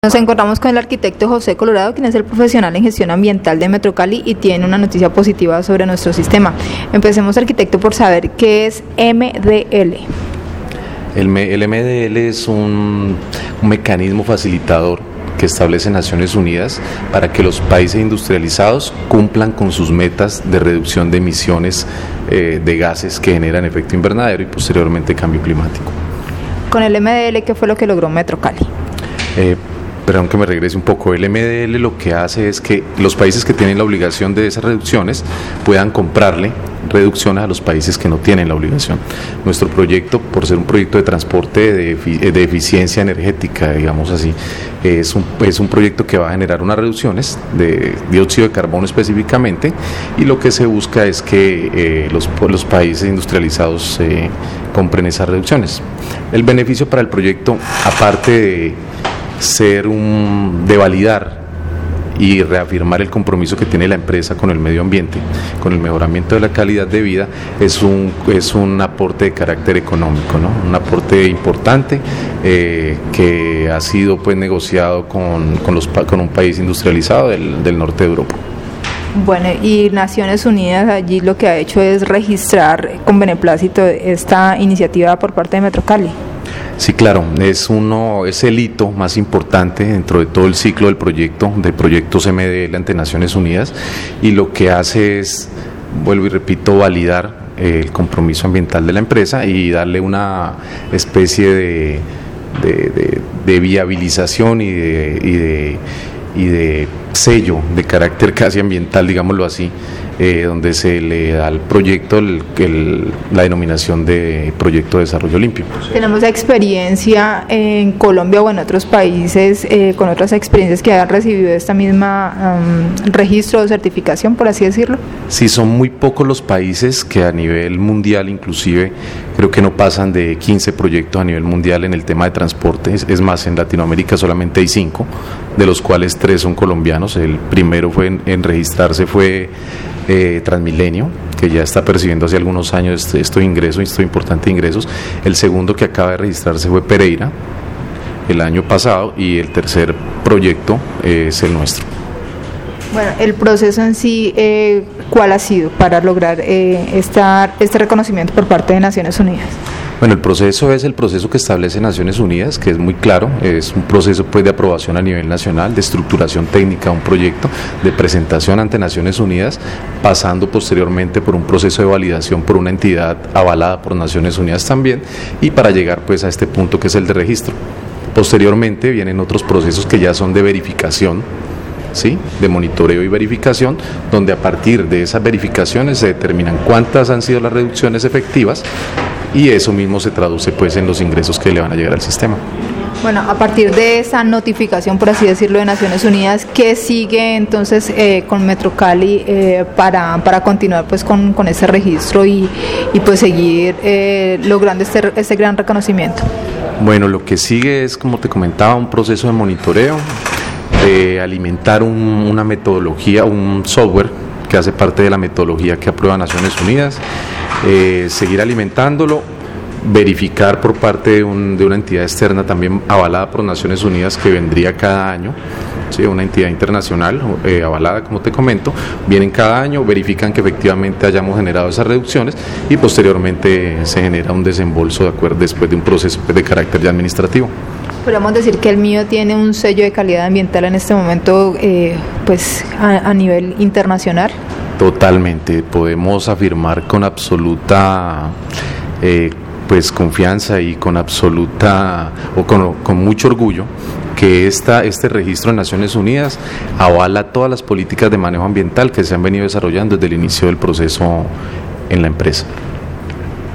Nos encontramos con el arquitecto José Colorado, quien es el profesional en gestión ambiental de Metrocali y tiene una noticia positiva sobre nuestro sistema. Empecemos, arquitecto, por saber qué es MDL. El MDL es un mecanismo facilitador que establece Naciones Unidas para que los países industrializados cumplan con sus metas de reducción de emisiones de gases que generan efecto invernadero y posteriormente cambio climático. Con el MDL, ¿qué fue lo que logró Metrocali? Perdón que me regrese un poco. El MDL lo que hace es que los países que tienen la obligación de esas reducciones puedan comprarle reducciones a los países que no tienen la obligación. Nuestro proyecto, por ser un proyecto de transporte de eficiencia energética, digamos así, es un proyecto que va a generar unas reducciones de dióxido de carbono específicamente, y lo que se busca es que los países industrializados compren esas reducciones. El beneficio para el proyecto, aparte de validar y reafirmar el compromiso que tiene la empresa con el medio ambiente, con el mejoramiento de la calidad de vida, es un aporte de carácter económico, ¿no? Un aporte importante que ha sido pues negociado con un país industrializado del norte de Europa. Bueno, y Naciones Unidas allí lo que ha hecho es registrar con beneplácito esta iniciativa por parte de Metrocali. Sí, claro, es el hito más importante dentro de todo el ciclo de proyectos MDL ante Naciones Unidas, y lo que hace es, vuelvo y repito, validar el compromiso ambiental de la empresa y darle una especie de viabilización y de sello de carácter casi ambiental, digámoslo así, donde se le da al proyecto la denominación de Proyecto de Desarrollo Limpio. ¿Tenemos experiencia en Colombia o en otros países con otras experiencias que hayan recibido esta misma registro o certificación, por así decirlo? Sí, son muy pocos los países que a nivel mundial, inclusive creo que no pasan de 15 proyectos a nivel mundial en el tema de transporte. Es más, en Latinoamérica solamente hay 5, de los cuales 3 son colombianos. El primero en registrarse fue Transmilenio, que ya está percibiendo hace algunos años estos importantes ingresos. El segundo que acaba de registrarse fue Pereira el año pasado, y el tercer proyecto es el nuestro. Bueno, el proceso en sí, ¿cuál ha sido para lograr este reconocimiento por parte de Naciones Unidas? Bueno, el proceso es el proceso que establece Naciones Unidas, que es muy claro, es un proceso pues de aprobación a nivel nacional, de estructuración técnica de un proyecto, de presentación ante Naciones Unidas, pasando posteriormente por un proceso de validación por una entidad avalada por Naciones Unidas también, y para llegar pues a este punto que es el de registro. Posteriormente vienen otros procesos que ya son de verificación, ¿sí?, de monitoreo y verificación, donde a partir de esas verificaciones se determinan cuántas han sido las reducciones efectivas, y eso mismo se traduce pues en los ingresos que le van a llegar al sistema. Bueno, a partir de esa notificación, por así decirlo, de Naciones Unidas, ¿qué sigue entonces con Metrocali para continuar pues con ese registro y pues seguir logrando este gran reconocimiento? Bueno, lo que sigue es, como te comentaba, un proceso de monitoreo, de alimentar una metodología, un software que hace parte de la metodología que aprueba Naciones Unidas, seguir alimentándolo, verificar por parte de una entidad externa también avalada por Naciones Unidas, que vendría cada año, ¿sí?, una entidad internacional avalada, como te comento, vienen cada año, verifican que efectivamente hayamos generado esas reducciones, y posteriormente se genera un desembolso después de un proceso de carácter ya administrativo. Podríamos decir que el mío tiene un sello de calidad ambiental en este momento pues a nivel internacional. Totalmente, podemos afirmar con absoluta pues confianza y con mucho orgullo que este registro de Naciones Unidas avala todas las políticas de manejo ambiental que se han venido desarrollando desde el inicio del proceso en la empresa.